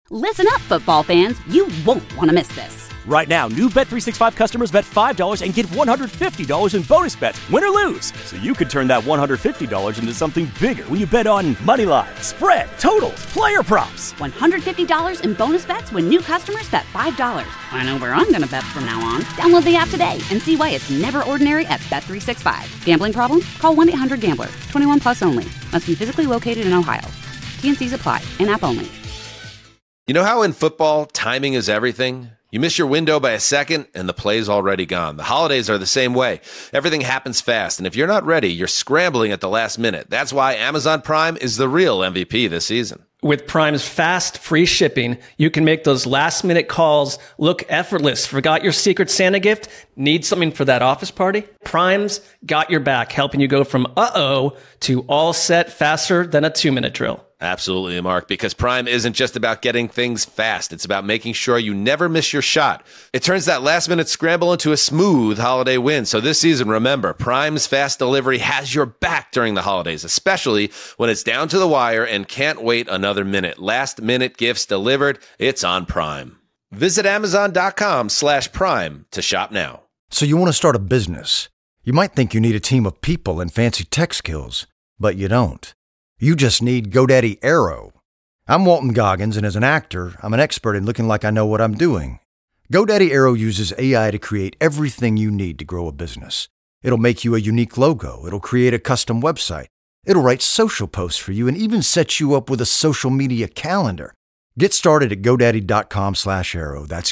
Listen up, football fans. You won't want to miss this. Right now, new Bet365 customers bet $5 and get $150 in bonus bets, win or lose. So you could turn that $150 into something bigger when you bet on money line, spread, totals, player props. $150 in bonus bets when new customers bet $5. I know where I'm going to bet from now on. Download the app today and see why it's never ordinary at Bet365. Gambling problem? Call 1-800-GAMBLER. 21 plus only. Must be physically located in Ohio. T&Cs apply. In-app only. You know how in football, timing is everything? You miss your window by a second, and the play's already gone. The holidays are the same way. Everything happens fast, and if you're not ready, you're scrambling at the last minute. That's why Amazon Prime is the real MVP this season. With Prime's fast, free shipping, you can make those last-minute calls look effortless. Forgot your Secret Santa gift? Need something for that office party? Prime's got your back, helping you go from uh-oh to all set faster than a 2-minute drill. Absolutely, Mark, because Prime isn't just about getting things fast. It's about making sure you never miss your shot. It turns that last-minute scramble into a smooth holiday win. So this season, remember, Prime's fast delivery has your back during the holidays, especially when it's down to the wire and can't wait another minute. Last-minute gifts delivered, it's on Prime. Visit Amazon.com/Prime to shop now. So you want to start a business. You might think you need a team of people and fancy tech skills, but you don't. You just need GoDaddy Aero. I'm Walton Goggins, and as an actor, I'm an expert in looking like I know what I'm doing. GoDaddy Aero uses AI to create everything you need to grow a business. It'll make you a unique logo. It'll create a custom website. It'll write social posts for you and even set you up with a social media calendar. Get started at GoDaddy.com/Aero. That's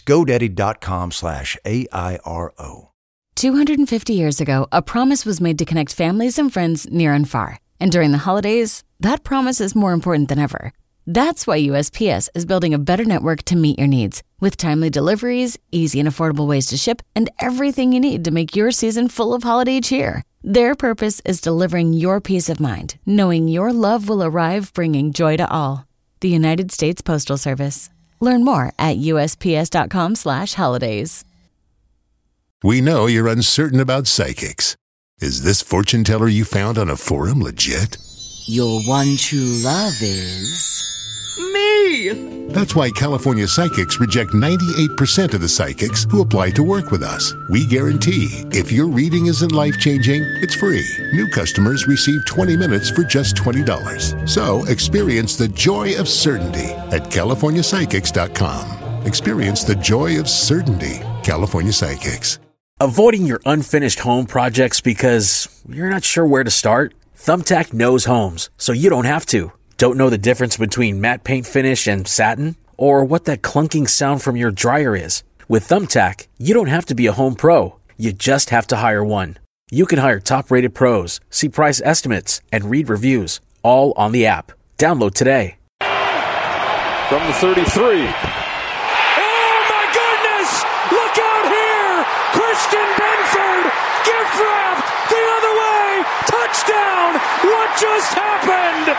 GoDaddy.com/AIRO. 250 years ago, a promise was made to connect families and friends near and far. And during the holidays, that promise is more important than ever. That's why USPS is building a better network to meet your needs, with timely deliveries, easy and affordable ways to ship, and everything you need to make your season full of holiday cheer. Their purpose is delivering your peace of mind, knowing your love will arrive bringing joy to all. The United States Postal Service. Learn more at USPS.com/holidays. We know you're uncertain about psychics. Is this fortune teller you found on a forum legit? Your one true love is... me! That's why California Psychics reject 98% of the psychics who apply to work with us. We guarantee if your reading isn't life-changing, it's free. New customers receive 20 minutes for just $20. So experience the joy of certainty at CaliforniaPsychics.com. Experience the joy of certainty. California Psychics. Avoiding your unfinished home projects because you're not sure where to start? Thumbtack knows homes, so you don't have to. Don't know the difference between matte paint finish and satin? Or what that clunking sound from your dryer is? With Thumbtack, you don't have to be a home pro. You just have to hire one. You can hire top-rated pros, see price estimates, and read reviews, all on the app. Download today. From the 33. Christian Benford, gift wrapped the other way, touchdown! What just happened?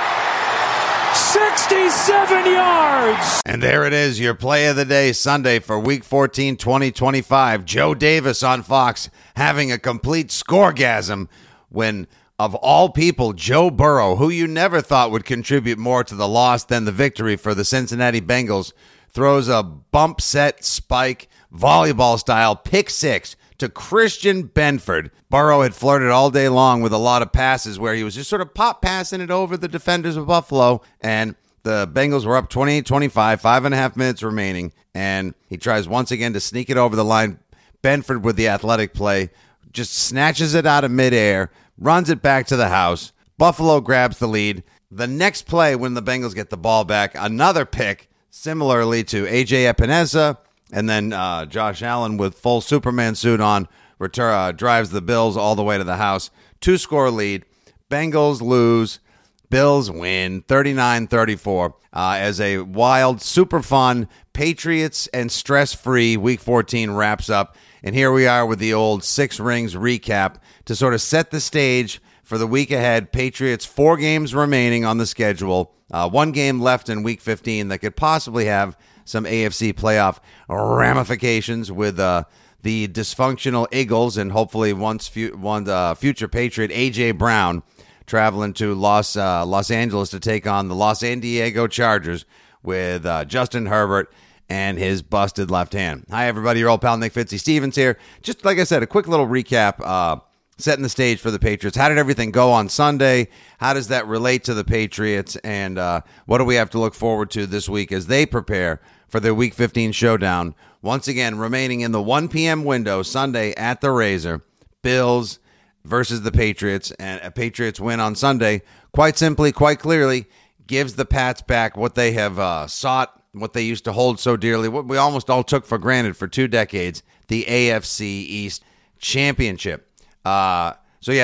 67 yards! And there it is, your play of the day Sunday for Week 14, 2025. Joe Davis on Fox having a complete scoregasm when, of all people, Joe Burrow, who you never thought would contribute more to the loss than the victory for the Cincinnati Bengals, throws a bump set spike, volleyball-style pick six to Christian Benford. Burrow had flirted all day long with a lot of passes where he was just sort of pop passing it over the defenders of Buffalo, and the Bengals were up 28-25, 5.5 minutes remaining, and he tries once again to sneak it over the line. Benford with the athletic play, just snatches it out of midair, runs it back to the house. Buffalo grabs the lead. The next play, when the Bengals get the ball back, another pick, similarly to A.J. Epineza, and then Josh Allen with full Superman suit on drives the Bills all the way to the house. 2-score lead. Bengals lose. Bills win 39-34 as a wild, super fun, Patriots and stress-free Week 14 wraps up. And here we are with the old Six Rings recap to sort of set the stage for the week ahead. Patriots 4 games remaining on the schedule. 1 game left in Week 15 that could possibly have some AFC playoff ramifications with the dysfunctional Eagles and hopefully future Patriot A.J. Brown traveling to Los Angeles to take on the Los San Diego Chargers, with Justin Herbert and his busted left hand. Hi, everybody. Your old pal Nick Fitzy Stevens here. Just like I said, a quick little recap, setting the stage for the Patriots. How did everything go on Sunday? How does that relate to the Patriots? And what do we have to look forward to this week as they prepare for their Week 15 showdown? Once again, remaining in the 1 p.m. window Sunday at the Razor. Bills versus the Patriots. And a Patriots win on Sunday, quite simply, quite clearly, gives the Pats back what they have sought, what they used to hold so dearly, what we almost all took for granted for 2 decades, the AFC East Championship. So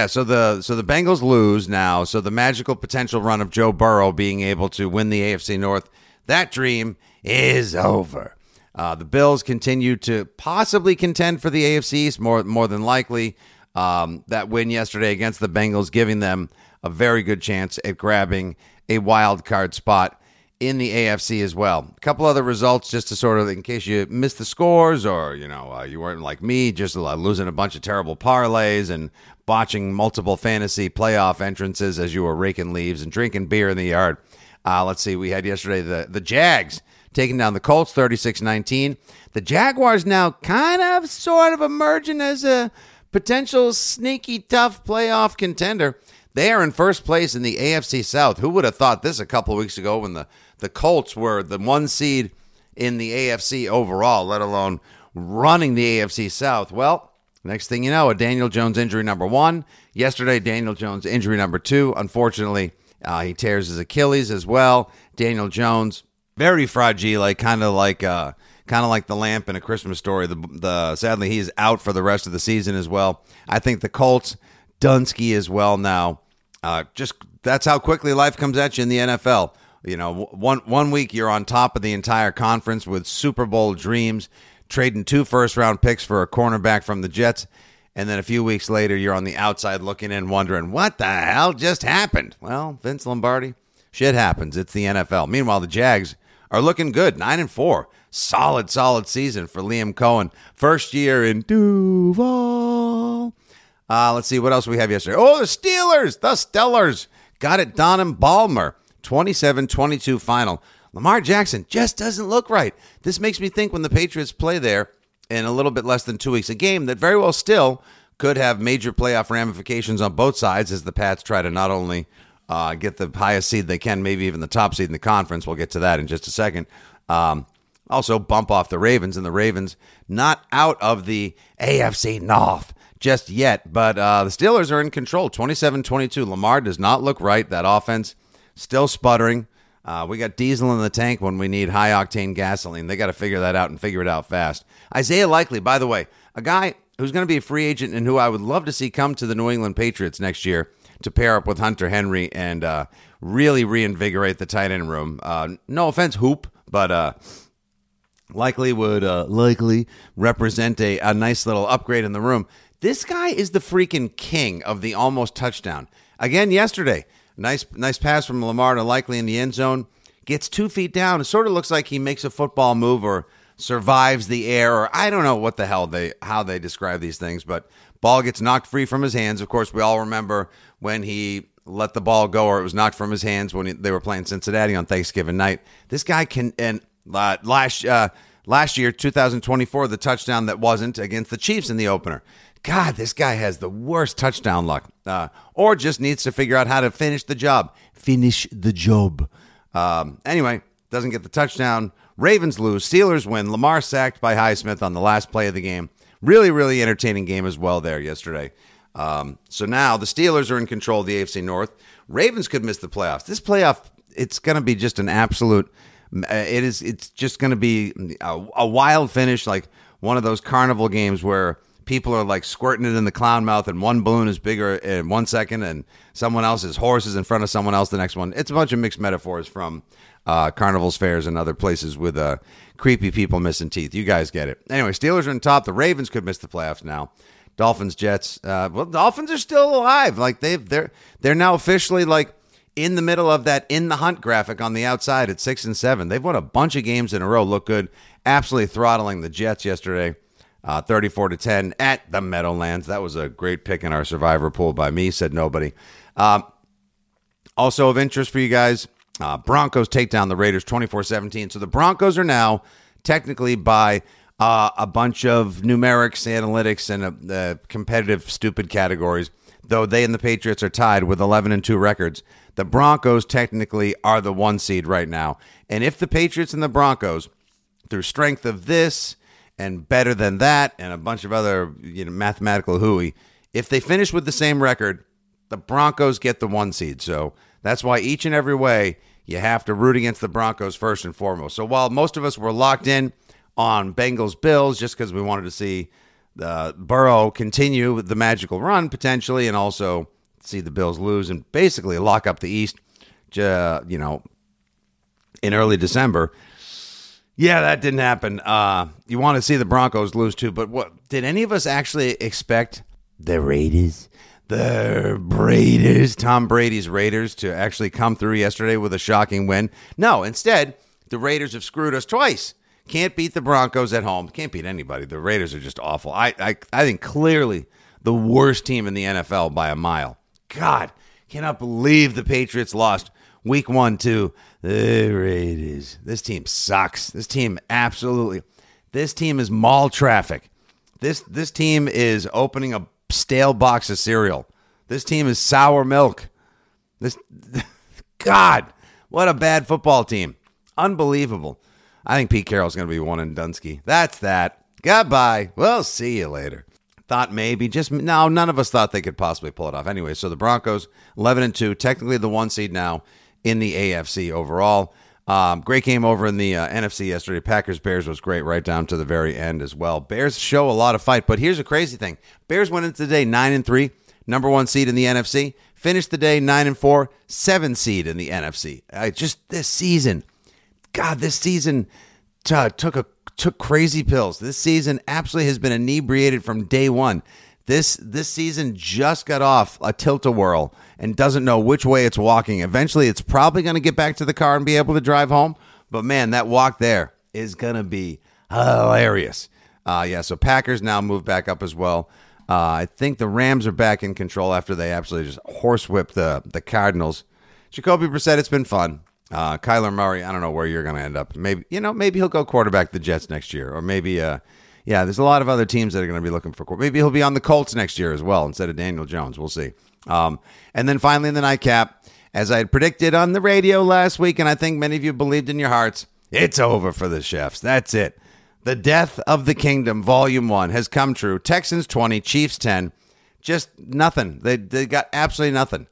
the Bengals lose now. So the magical potential run of Joe Burrow being able to win the AFC North, that dream is over. The Bills continue to possibly contend for the AFC East, more than likely. That win yesterday against the Bengals giving them a very good chance at grabbing a wild card spot in the AFC as well. A couple other results just to sort of, in case you missed the scores or, you weren't like me, just losing a bunch of terrible parlays and botching multiple fantasy playoff entrances as you were raking leaves and drinking beer in the yard. Let's see. We had yesterday the Jags taking down the Colts 36-19. The Jaguars now kind of sort of emerging as a potential sneaky tough playoff contender. They are in first place in the AFC South. Who would have thought this a couple of weeks ago when the Colts were the 1 seed in the AFC overall, let alone running the AFC South? Well, next thing you know, a Daniel Jones injury number 1. Yesterday, Daniel Jones injury number 2. Unfortunately, he tears his Achilles as well. Daniel Jones, very fragile, kind of like the lamp in A Christmas Story. Sadly, he's out for the rest of the season as well. I think the Colts, Dunsky as well now. Just that's how quickly life comes at you in the NFL. One week you're on top of the entire conference with Super Bowl dreams, trading 2 first-round picks for a cornerback from the Jets, and then a few weeks later you're on the outside looking in wondering, what the hell just happened? Well, Vince Lombardi, shit happens. It's the NFL. Meanwhile, the Jags are looking good, 9-4. Solid season for Liam Cohen. First year in Duval. Let's see what else we have yesterday. Oh, the Steelers, the Stellars, got it done in Balmer. 27-22 final. Lamar Jackson just doesn't look right. This makes me think when the Patriots play there in a little bit less than 2 weeks, a game that very well still could have major playoff ramifications on both sides as the Pats try to not only get the highest seed they can, maybe even the top seed in the conference. We'll get to that in just a second. Also bump off the Ravens, and the Ravens not out of the AFC North just yet, but the Steelers are in control, 27-22. Lamar does not look right. That offense still sputtering. We got diesel in the tank when we need high-octane gasoline. They got to figure that out and figure it out fast. Isaiah Likely, by the way, a guy who's going to be a free agent and who I would love to see come to the New England Patriots next year to pair up with Hunter Henry and really reinvigorate the tight end room. No offense, Hoop, but Likely would likely represent a nice little upgrade in the room. This guy is the freaking king of the almost touchdown. Again, yesterday, nice pass from Lamar to Likely in the end zone. Gets 2 feet down. It sort of looks like he makes a football move or survives the air, or I don't know what the hell how they describe these things, but ball gets knocked free from his hands. Of course, we all remember when he let the ball go, or it was knocked from his hands when they were playing Cincinnati on Thanksgiving night. This guy can, and last year, 2024, the touchdown that wasn't against the Chiefs in the opener. God, this guy has the worst touchdown luck, or just needs to figure out how to finish the job. Finish the job. Anyway, doesn't get the touchdown. Ravens lose. Steelers win. Lamar sacked by Highsmith on the last play of the game. Really, really entertaining game as well there yesterday. So now the Steelers are in control of the AFC North. Ravens could miss the playoffs. This playoff, it's going to be just an absolute... It's just going to be a wild finish, like one of those carnival games where people are like squirting it in the clown mouth and one balloon is bigger in 1 second and someone else's horse is in front of someone else the next one. It's a bunch of mixed metaphors from carnivals, fairs, and other places with creepy people missing teeth. You guys get it. Anyway, Steelers are on top. The Ravens could miss the playoffs now. Dolphins, Jets. Well, Dolphins are still alive. Like they're now officially like in the middle of that in the hunt graphic on the outside at 6-7. They've won a bunch of games in a row. Look good. Absolutely throttling the Jets yesterday. 34-10 at the Meadowlands. That was a great pick in our survivor pool by me, said nobody. Also of interest for you guys, Broncos take down the Raiders 24-17. So the Broncos are now technically by a bunch of numerics, analytics, and competitive stupid categories, though they and the Patriots are tied with 11-2 records. The Broncos technically are the 1 seed right now. And if the Patriots and the Broncos, through strength of this and better than that and a bunch of other mathematical hooey, if they finish with the same record, the Broncos get the 1 seed. So that's why each and every way you have to root against the Broncos first and foremost. So while most of us were locked in on Bengals-Bills just because we wanted to see Burrow continue the magical run potentially and also see the Bills lose and basically lock up the East, in early December. Yeah, that didn't happen. You want to see the Broncos lose too, but what did any of us actually expect the Raiders? The Raiders, Tom Brady's Raiders, to actually come through yesterday with a shocking win? No, instead, the Raiders have screwed us twice. Can't beat the Broncos at home. Can't beat anybody. The Raiders are just awful. I think clearly the worst team in the NFL by a mile. God, cannot believe the Patriots lost week 1 to the Raiders. This team sucks. This team is mall traffic. This team is opening a stale box of cereal. This team is sour milk. God, what a bad football team. Unbelievable. I think Pete Carroll's going to be one in Dunsky. That's that. Goodbye. We'll see you later. Thought maybe, none of us thought they could possibly pull it off. Anyway, so the Broncos, 11-2, technically the 1 seed now in the AFC overall. Great game over in the NFC yesterday. Packers-Bears was great right down to the very end as well. Bears show a lot of fight, but here's a crazy thing. Bears went into the day 9-3, number 1 seed in the NFC. Finished the day 9-4, 7 seed in the NFC. Just this season, God, this season took crazy pills. This season absolutely has been inebriated from day one. This season just got off a tilt-a-whirl and doesn't know which way it's walking. Eventually, it's probably going to get back to the car and be able to drive home. But, man, that walk there is going to be hilarious. So Packers now move back up as well. I think the Rams are back in control after they absolutely just horsewhipped the Cardinals. Jacoby Brissett, it's been fun. Kyler Murray, I don't know where you're going to end up. Maybe he'll go quarterback the Jets next year. Or maybe, there's a lot of other teams that are going to be looking for quarterback. Maybe he'll be on the Colts next year as well instead of Daniel Jones. We'll see. And then finally in the nightcap, as I had predicted on the radio last week, and I think many of you believed in your hearts, it's over for the Chiefs. That's it. The death of the kingdom, Volume 1, has come true. Texans 20, Chiefs 10. Just nothing. They got absolutely nothing.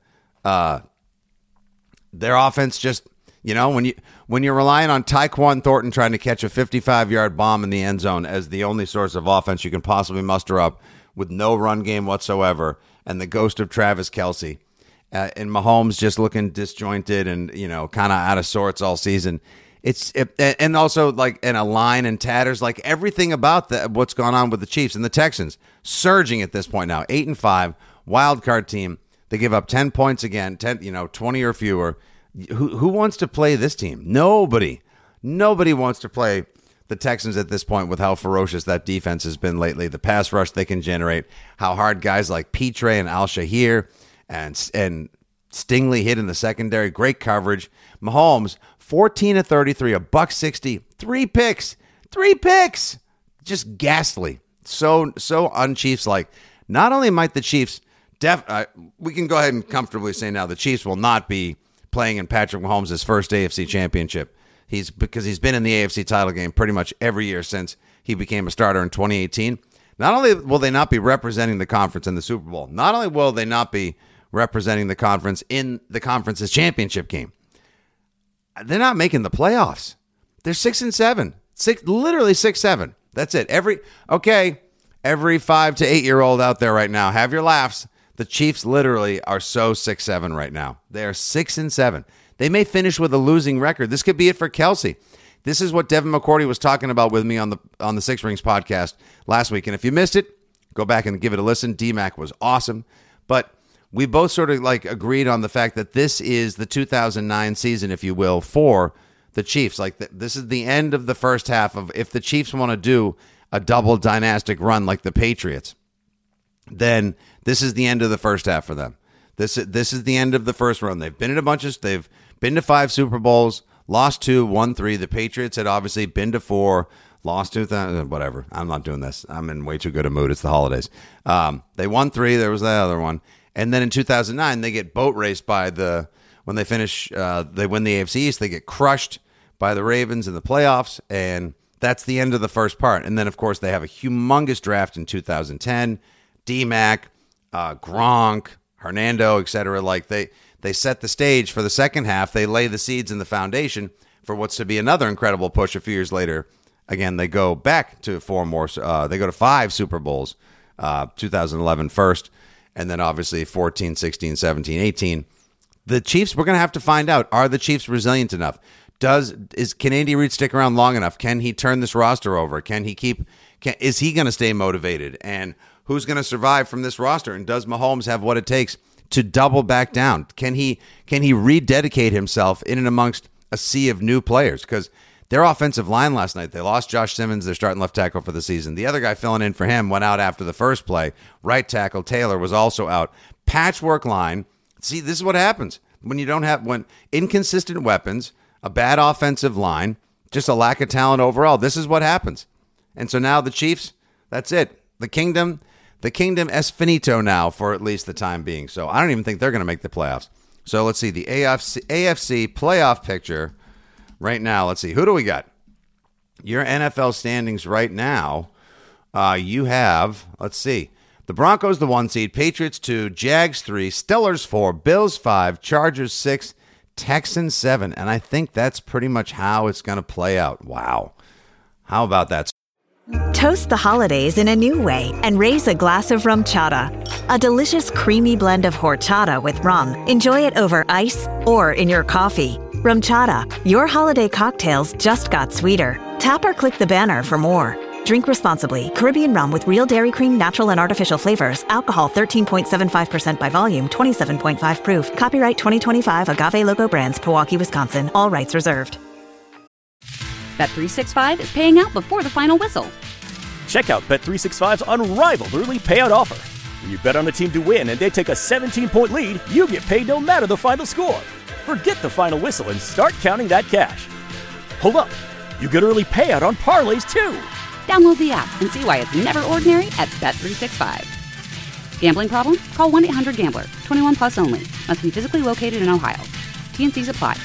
Their offense just... when you're relying on Tyquan Thornton trying to catch a 55-yard bomb in the end zone as the only source of offense you can possibly muster up with no run game whatsoever, and the ghost of Travis Kelce, and Mahomes just looking disjointed and kind of out of sorts all season. And also like in a line and tatters, like everything about what's gone on with the Chiefs and the Texans surging at this point now, 8-5 wild card team. They give up 10 points again, 20 or fewer. Who wants to play this team? Nobody wants to play the Texans at this point with how ferocious that defense has been lately. The pass rush they can generate, how hard guys like Petre and Al-Shahir and Stingley hit in the secondary. Great coverage. Mahomes, 14-33, a $160, 3 picks. 3 picks. Just ghastly. So un-Chiefs-like. Not only might the Chiefs, we can go ahead and comfortably say now the Chiefs will not be playing in Patrick Mahomes' first AFC championship. Because he's been in the AFC title game pretty much every year since he became a starter in 2018. Not only will they not be representing the conference in the Super Bowl, not only will they not be representing the conference in the conference's championship game, they're not making the playoffs. They're 6-7, literally 6-7. That's it. Every 5 to 8 year old out there right now, have your laughs. The Chiefs literally are so 6-7 right now. They are 6-7. They may finish with a losing record. This could be it for Kelce. This is what Devin McCourty was talking about with me on the Six Rings podcast last week. And if you missed it, go back and give it a listen. D-Mac was awesome. But we both sort of agreed on the fact that this is the 2009 season, if you will, for the Chiefs. This is the end of the first half of, if the Chiefs want to do a double dynastic run like the Patriots, then this is the end of the first half for them. This is the end of the first run. They've been in been to 5 Super Bowls, lost 2, won 3. The Patriots had obviously been to 4, lost 2, whatever. I'm not doing this. I'm in way too good a mood. It's the holidays. They won 3. There was the other one. And then in 2009, they get boat raced by when they finish, they win the AFC East, they get crushed by the Ravens in the playoffs, and that's the end of the first part. And then, of course, they have a humongous draft in 2010. D-Mac, Gronk, Hernando, etc. Like they set the stage for the second half. They lay the seeds and the foundation for what's to be another incredible push a few years later. Again, they go back to 4 more. They go to 5 Super Bowls, 2011 first, and then obviously 14, 16, 17, 18. The Chiefs, we're going to have to find out, are the Chiefs resilient enough? Can Andy Reid stick around long enough? Can he turn this roster over? Is he going to stay motivated? And who's going to survive from this roster? And does Mahomes have what it takes to double back down? Can he rededicate himself in and amongst a sea of new players? Because their offensive line last night, they lost Josh Simmons, their starting left tackle for the season. The other guy filling in for him went out after the first play. Right tackle Taylor was also out. Patchwork line. See, this is what happens when inconsistent weapons, a bad offensive line, just a lack of talent overall. This is what happens. And so now the Chiefs, that's it. The kingdom es finito now for at least the time being. So I don't even think they're going to make the playoffs. So let's see the AFC playoff picture right now. Let's see. Who do we got? Your NFL standings right now. You have, let's see, the Broncos, the 1 seed, Patriots 2, Jags 3, Steelers 4, Bills 5, Chargers 6, Texans 7. And I think that's pretty much how it's going to play out. Wow. How about that? Toast the holidays in a new way and raise a glass of rum chata, a delicious creamy blend of horchata with rum. Enjoy it over ice or in your coffee. Rum chata, your holiday cocktails just got sweeter. Tap or click the banner for more. Drink responsibly. Caribbean rum with real dairy cream, natural and artificial flavors. Alcohol 13.75% by volume, 27.5 proof. Copyright 2025 Agave Logo Brands, Pewaukee, Wisconsin. All rights reserved. Bet365 is paying out before the final whistle. Check out Bet365's unrivaled early payout offer. When you bet on a team to win and they take a 17-point lead, you get paid no matter the final score. Forget the final whistle and start counting that cash. Hold up. You get early payout on parlays, too. Download the app and see why it's never ordinary at Bet365. Gambling problem? Call 1-800-GAMBLER. 21 plus only. Must be physically located in Ohio. T&Cs apply.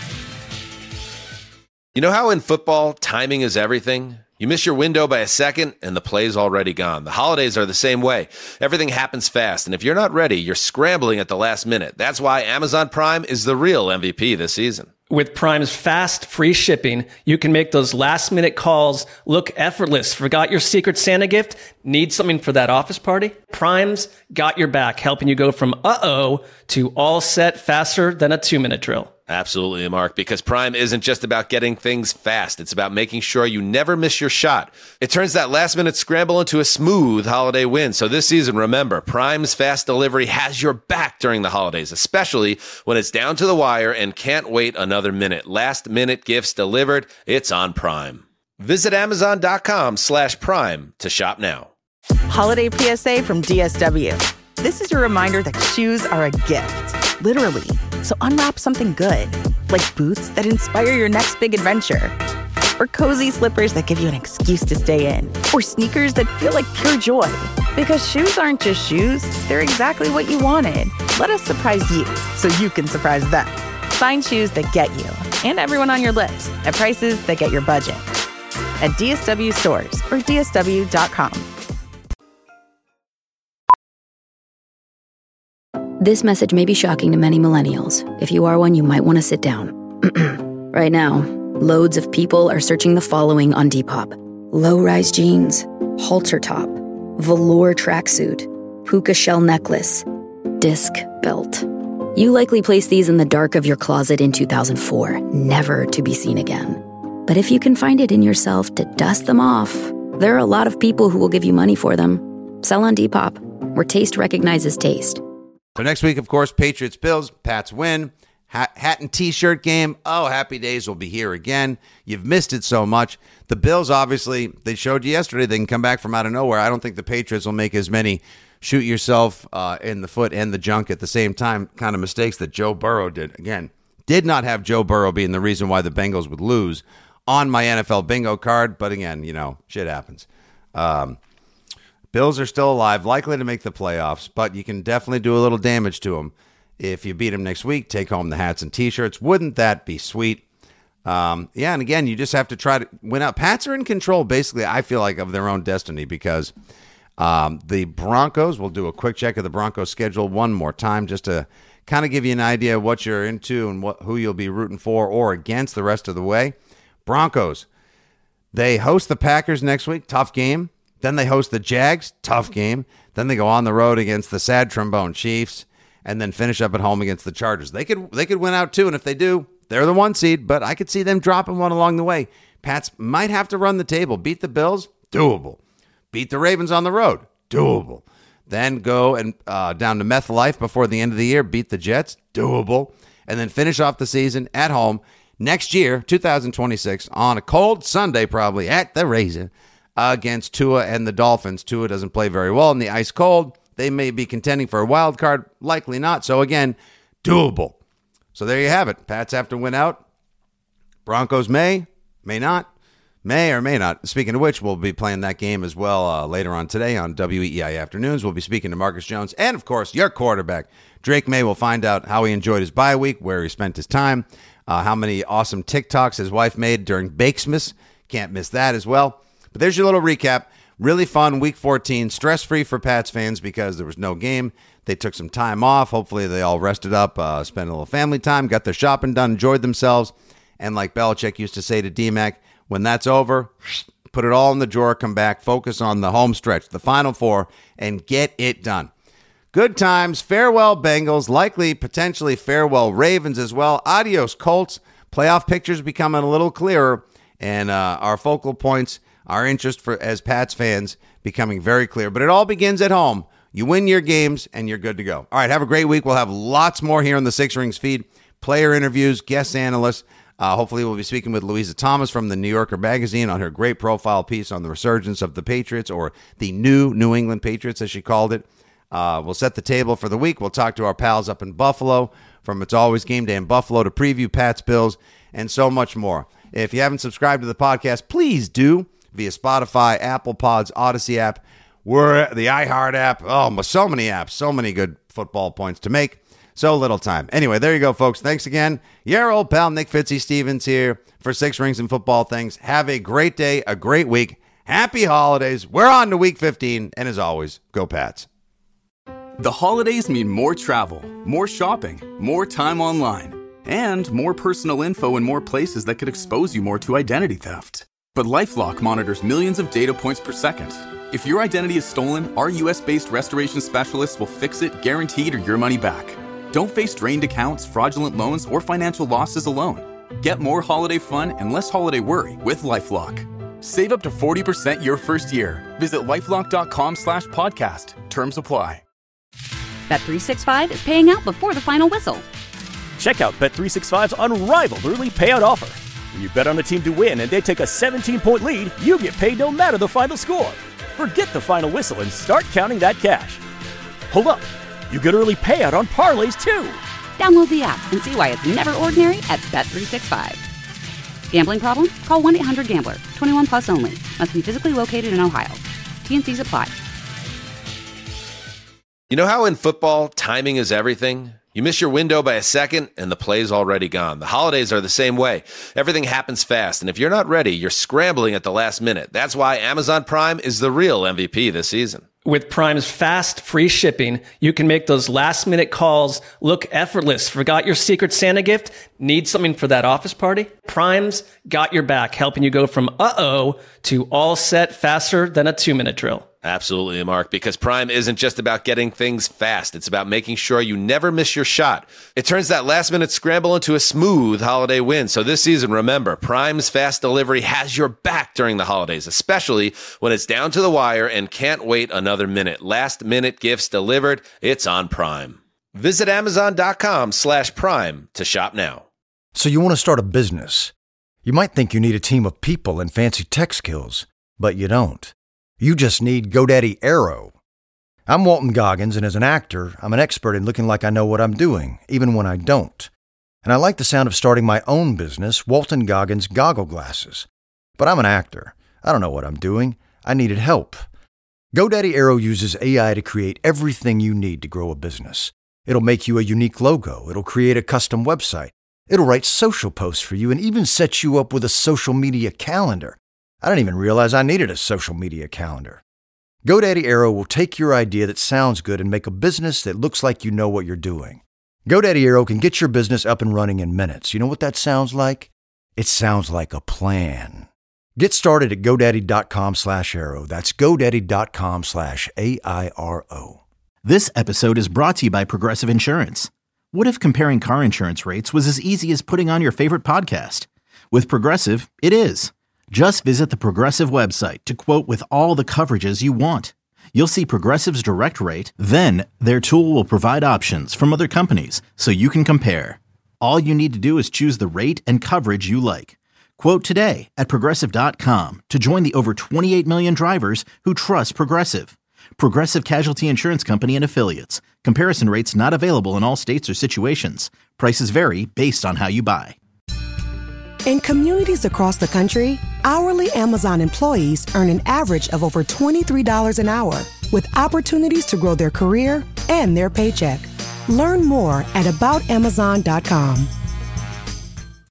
You know how in football, timing is everything? You miss your window by a second and the play's already gone. The holidays are the same way. Everything happens fast, and if you're not ready, you're scrambling at the last minute. That's why Amazon Prime is the real MVP this season. With Prime's fast, free shipping, you can make those last-minute calls look effortless. Forgot your Secret Santa gift? Need something for that office party? Prime's got your back, helping you go from uh-oh to all set faster than a 2-minute drill. Absolutely, Mark, because Prime isn't just about getting things fast. It's about making sure you never miss your shot. It turns that last-minute scramble into a smooth holiday win. So this season, remember, Prime's fast delivery has your back during the holidays, especially when it's down to the wire and can't wait another minute. Last-minute gifts delivered. It's on Prime. Visit Amazon.com/Prime to shop now. Holiday PSA from DSW. This is your reminder that shoes are a gift, literally. So unwrap something good, like boots that inspire your next big adventure, or cozy slippers that give you an excuse to stay in, or sneakers that feel like pure joy. Because shoes aren't just shoes, they're exactly what you wanted. Let us surprise you so you can surprise them. Find shoes that get you and everyone on your list at prices that get your budget. At DSW stores or DSW.com. This message may be shocking to many millennials. If you are one, you might want to sit down. Right now, loads of people are searching the following on Depop. Low-rise jeans, halter top, velour tracksuit, puka shell necklace, disc belt. You likely placed these in the dark of your closet in 2004, never to be seen again. But if you can find it in yourself to dust them off, there are a lot of people who will give you money for them. Sell on Depop, where taste recognizes taste. So next week, of course, Patriots, Bills, Pats win. Hat and T-shirt game. Oh, happy days will be here again. You've missed it so much. The Bills, obviously, they showed you yesterday they can come back from out of nowhere. I don't think the Patriots will make as many shoot yourself in the foot and the junk at the same time kind of mistakes that Joe Burrow did. Again, Did not have Joe Burrow being the reason why the Bengals would lose on my NFL bingo card. But again, shit happens. Bills are still alive, likely to make the playoffs, but you can definitely do a little damage to them. If you beat them next week, take home the hats and T-shirts. Wouldn't that be sweet? And again, you just have to try to win out. Pats are in control, basically, I feel like, of their own destiny because the Broncos, we'll do a quick check of the Broncos schedule one more time just to kind of give you an idea of what you're into and who you'll be rooting for or against the rest of the way. Broncos, they host the Packers next week, tough game. Then they host the Jags, tough game. Then they go on the road against the sad trombone Chiefs and then finish up at home against the Chargers. They could win out too, and if they do, they're the 1 seed, but I could see them dropping one along the way. Pats might have to run the table. Beat the Bills, doable. Beat the Ravens on the road, doable. Then go and down to MetLife before the end of the year, beat the Jets, doable. And then finish off the season at home next year, 2026, on a cold Sunday probably at the Razor against Tua and the Dolphins. Tua doesn't play very well in the ice cold. They may be contending for a wild card, likely not. So again, doable. So there you have it. Pats have to win out. Broncos may not. May or may not. Speaking of which, we'll be playing that game as well later on today on WEEI Afternoons. We'll be speaking to Marcus Jones and, of course, your quarterback, Drake May. Will find out how he enjoyed his bye week, where he spent his time, how many awesome TikToks his wife made during Bakesmas. Can't miss that as well. But there's your little recap. Really fun Week 14, stress-free for Pats fans because there was no game. They took some time off. Hopefully they all rested up, spent a little family time, got their shopping done, enjoyed themselves. And like Belichick used to say to D-Mac, when that's over, put it all in the drawer, come back, focus on the home stretch, the Final Four, and get it done. Good times. Farewell, Bengals. Likely, potentially, farewell, Ravens as well. Adios, Colts. Playoff pictures becoming a little clearer, and our focal points, our interest as Pats fans becoming very clear. But it all begins at home. You win your games, and you're good to go. All right, have a great week. We'll have lots more here on the Six Rings feed. Player interviews, guest analysts. Hopefully we'll be speaking with Louisa Thomas from the New Yorker magazine on her great profile piece on the resurgence of the Patriots, or the new New England Patriots, as she called it. We'll set the table for the week. We'll talk to our pals up in Buffalo from It's Always Game Day in Buffalo to preview Pats Bills and so much more. If you haven't subscribed to the podcast, please do via Spotify, Apple Pods, Odyssey app, the iHeart app. Oh, so many apps, so many good football points to make. So little time. Anyway, there you go, folks. Thanks again. Your old pal Nick Fitzy-Stevens here for Six Rings and Football Things. Have a great day, a great week. Happy holidays. We're on to Week 15. And as always, go Pats. The holidays mean more travel, more shopping, more time online, and more personal info in more places that could expose you more to identity theft. But LifeLock monitors millions of data points per second. If your identity is stolen, our U.S.-based restoration specialists will fix it, guaranteed, or your money back. Don't face drained accounts, fraudulent loans, or financial losses alone. Get more holiday fun and less holiday worry with LifeLock. Save up to 40% your first year. Visit LifeLock.com/podcast. Terms apply. Bet365 is paying out before the final whistle. Check out Bet365's unrivaled early payout offer. When you bet on a team to win and they take a 17-point lead, you get paid no matter the final score. Forget the final whistle and start counting that cash. Hold up. You get early payout on parlays, too. Download the app and see why it's never ordinary at Bet365. Gambling problem? Call 1-800-GAMBLER. 21 plus only. Must be physically located in Ohio. T&Cs apply. You know how in football, timing is everything? You miss your window by a second, and the play's already gone. The holidays are the same way. Everything happens fast, and if you're not ready, you're scrambling at the last minute. That's why Amazon Prime is the real MVP this season. With Prime's fast, free shipping, you can make those last-minute calls look effortless. Forgot your Secret Santa gift? Need something for that office party? Prime's got your back, helping you go from uh-oh to all set faster than a 2-minute drill. Absolutely, Mark, because Prime isn't just about getting things fast. It's about making sure you never miss your shot. It turns that last-minute scramble into a smooth holiday win. So this season, remember, Prime's fast delivery has your back during the holidays, especially when it's down to the wire and can't wait another minute. Last-minute gifts delivered. It's on Prime. Visit Amazon.com/Prime to shop now. So you want to start a business. You might think you need a team of people and fancy tech skills, but you don't. You just need GoDaddy Aero. I'm Walton Goggins, and as an actor, I'm an expert in looking like I know what I'm doing, even when I don't. And I like the sound of starting my own business, Walton Goggins Goggle Glasses. But I'm an actor. I don't know what I'm doing. I needed help. GoDaddy Aero uses AI to create everything you need to grow a business. It'll make you a unique logo. It'll create a custom website. It'll write social posts for you and even set you up with a social media calendar. I didn't even realize I needed a social media calendar. GoDaddy Aero will take your idea that sounds good and make a business that looks like you know what you're doing. GoDaddy Aero can get your business up and running in minutes. You know what that sounds like? It sounds like a plan. Get started at GoDaddy.com/Aero. That's GoDaddy.com/AIRO. This episode is brought to you by Progressive Insurance. What if comparing car insurance rates was as easy as putting on your favorite podcast? With Progressive, it is. Just visit the Progressive website to quote with all the coverages you want. You'll see Progressive's direct rate, then their tool will provide options from other companies so you can compare. All you need to do is choose the rate and coverage you like. Quote today at Progressive.com to join the over 28 million drivers who trust Progressive. Progressive Casualty Insurance Company and Affiliates. Comparison rates not available in all states or situations. Prices vary based on how you buy. In communities across the country, hourly Amazon employees earn an average of over $23 an hour, with opportunities to grow their career and their paycheck. Learn more at aboutamazon.com.